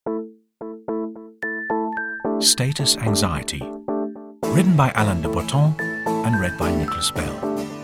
Status Anxiety, written by Alain de Botton and read by Nicholas Bell.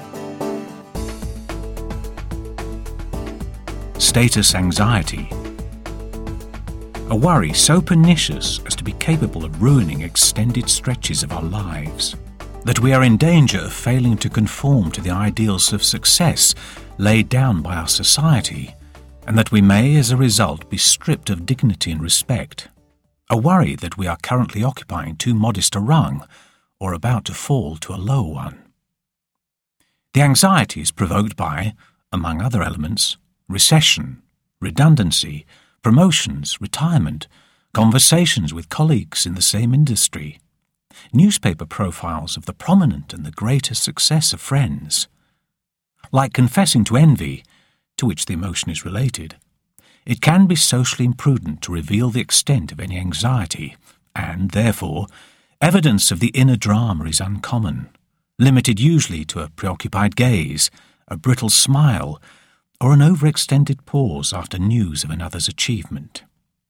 Status anxiety. A worry so pernicious as to be capable of ruining extended stretches of our lives, that we are in danger of failing to conform to the ideals of success laid down by our society, and that we may, as a result, be stripped of dignity and respect. A worry that we are currently occupying too modest a rung, or about to fall to a lower one. The anxiety is provoked by, among other elements, recession, redundancy, promotions, retirement, conversations with colleagues in the same industry, newspaper profiles of the prominent and the greater success of friends. Like confessing to envy, to which the emotion is related, it can be socially imprudent to reveal the extent of any anxiety, and, therefore, evidence of the inner drama is uncommon, limited usually to a preoccupied gaze, a brittle smile, or an overextended pause after news of another's achievement.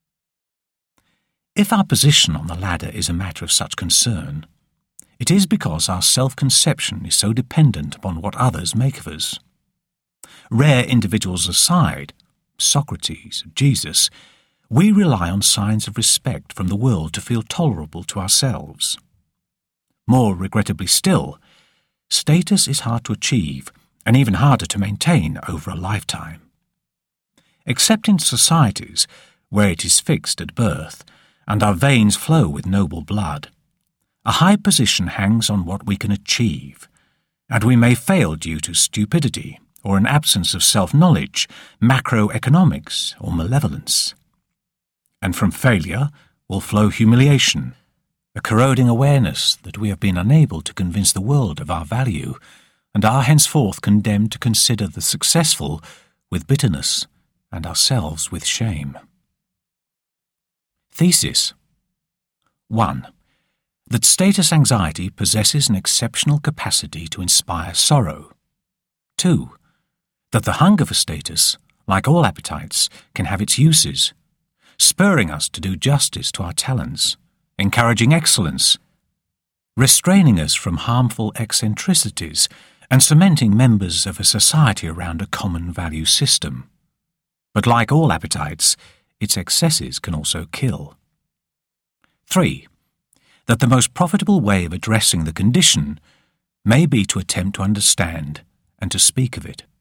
If our position on the ladder is a matter of such concern, it is because our self-conception is so dependent upon what others make of us. Rare individuals aside, Socrates, Jesus, we rely on signs of respect from the world to feel tolerable to ourselves. More regrettably still, status is hard to achieve and even harder to maintain over a lifetime. Except in societies where it is fixed at birth and our veins flow with noble blood, a high position hangs on what we can achieve, and we may fail due to stupidity or an absence of self-knowledge, macroeconomics, or malevolence. And from failure will flow humiliation, a corroding awareness that we have been unable to convince the world of our value, and are henceforth condemned to consider the successful with bitterness and ourselves with shame. Thesis 1. That status anxiety possesses an exceptional capacity to inspire sorrow. 2. That the hunger for status, like all appetites, can have its uses, spurring us to do justice to our talents, encouraging excellence, restraining us from harmful eccentricities, and cementing members of a society around a common value system. But like all appetites, its excesses can also kill. 3. That the most profitable way of addressing the condition may be to attempt to understand and to speak of it.